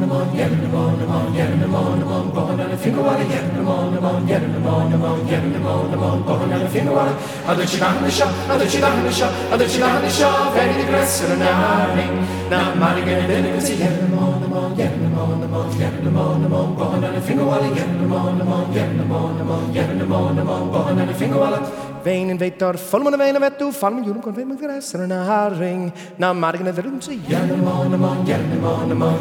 Weinen weet daar vol man weinen weet toe van jullie kon weet met de rest en een haring na margen en verum ze